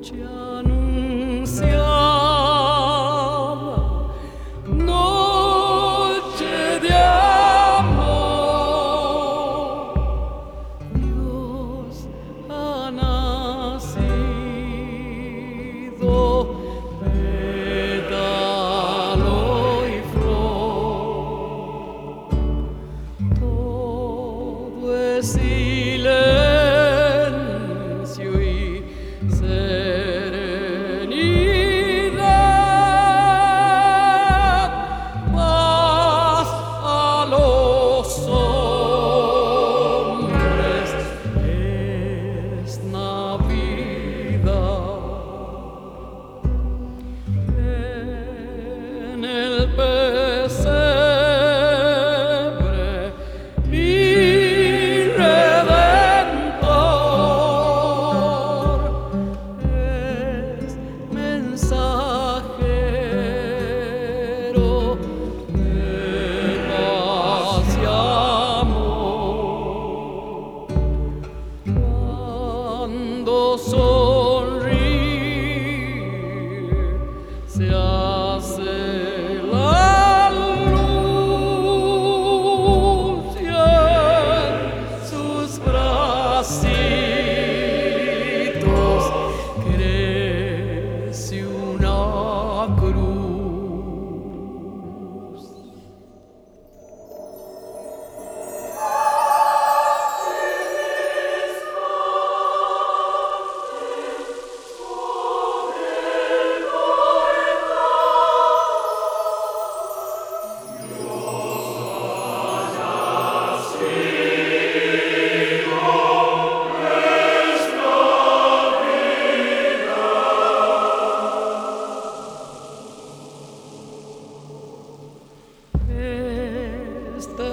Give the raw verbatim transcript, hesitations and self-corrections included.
ci annunziava noche de amor. Dios ha nacido, pétalo y flor, todo es silencio y serenidad, paz a los hombres, es Navidad. En el pesebre mi Redentor es mensajero de paz y amor. Cuando sonríe se hace la luz y en sus bracitos crece una cruz. Esta